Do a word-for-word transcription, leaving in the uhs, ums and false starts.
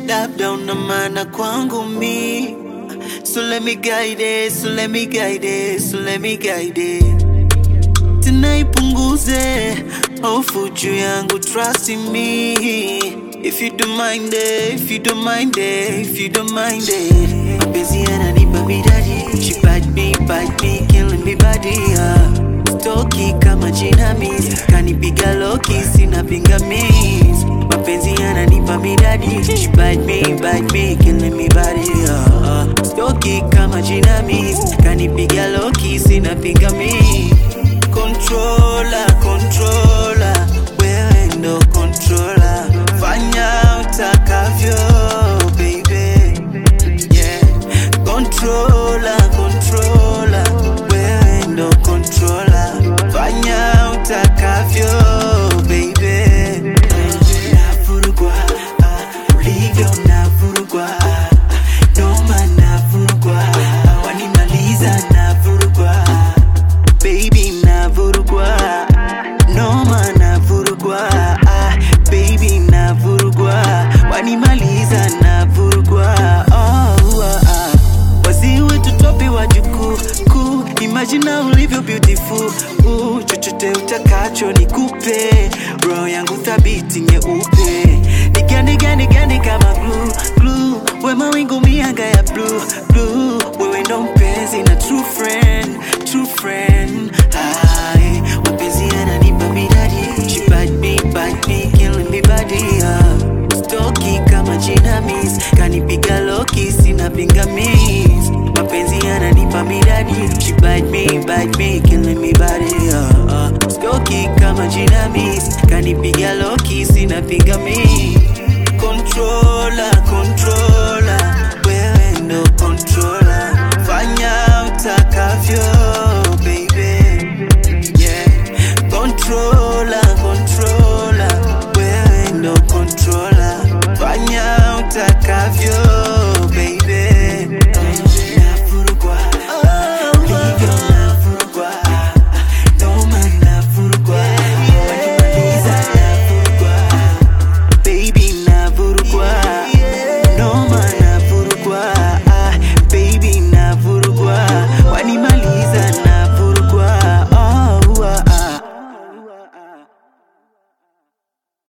labda una maana kwangu mi. So let me guide it, so let me guide it, so let me guide it. Tunaipunguze hofu juu yangu, trust in me. If you don't mind it, if you don't mind it, if you don't mind it. Mapenzi yananipa midadi, she bite me, bite me, killing me body, uh. Stoki kama jinamizi, kanipiga loki, sina pingamizi. Mapenzi yananipa midadi, she bite me, bite me, killing me body, uh. Stoki kama jinamizi, kanipiga loki, sina pingamizi. Controller, controller, wewe ndo controller. Fanya utakavyo, baby. Yeah. Controller, controller, wewe ndo controller. Fanya utakavyo, baby. Navurugwa, uh, ulivyo navurugwa, uh, noma navurugwa, uh, wanimaliza navurugwa, baby navurugwa, noma navurugwa, ah, baby navurugwa, wanimaliza navurugwa, oh, ah, ah. Waziwe tutopi wajuku, ku, imagine ulivyo beautiful, uh, chochote utakacho nikupe, roho yangu thabiti nyeupe, nigande gande gande kama glue, glue, we mawingu mianga ya blue, blue, wewe ndo mpenzi na true friend, true friend, ay, mapenzi yananipa midadi, she bite me, bite me, killing me body, uh. Stoki kama jinamizi, kanipiga loki, sina pingamizi. Mapenzi yananipa midadi, she bite me, bite me, killing me body, uh, uh. Stoki kama jinamizi, kanipiga loki, sina pingamizi. Control